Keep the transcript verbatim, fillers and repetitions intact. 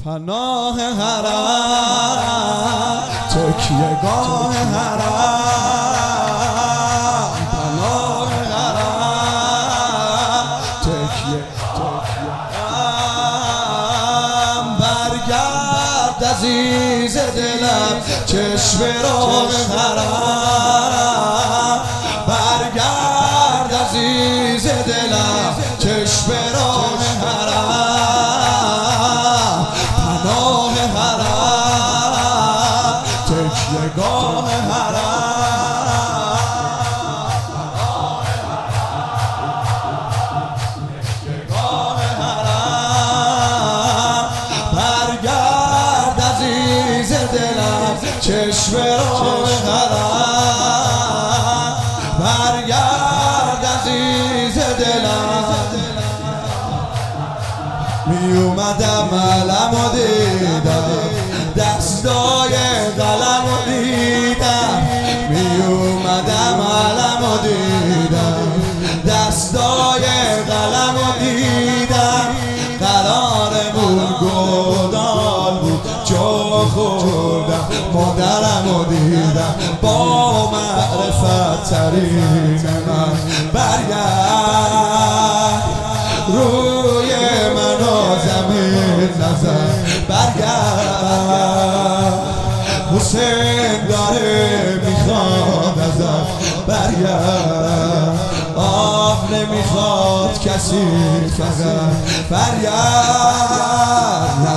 پناه حرم تکیه گاه حرم، پناه حرم تکیه حرم. برگرد عزیز دلم چشم راه حرم، برگرد عزیز دلم چشم راه حرم، پناه حرم تکیه گاه حرم، تکیه گاه حرم. برگرد عزیز دلم چشم راه حرم، برگرد عزیز دلم. می اومدم علمو دیدم، دستای قلمو دیدم، می اومدم علمو دیدم، دستای قلمو دیدم. قرارمون گودال بود جا خوردم، مادرمو دیدم با معرفت ترین من. برگرد روی منو زمین نزن، برگرد حسین داره میخواد ازم، برگرد آب نمیخواد کسی فقط، برگرد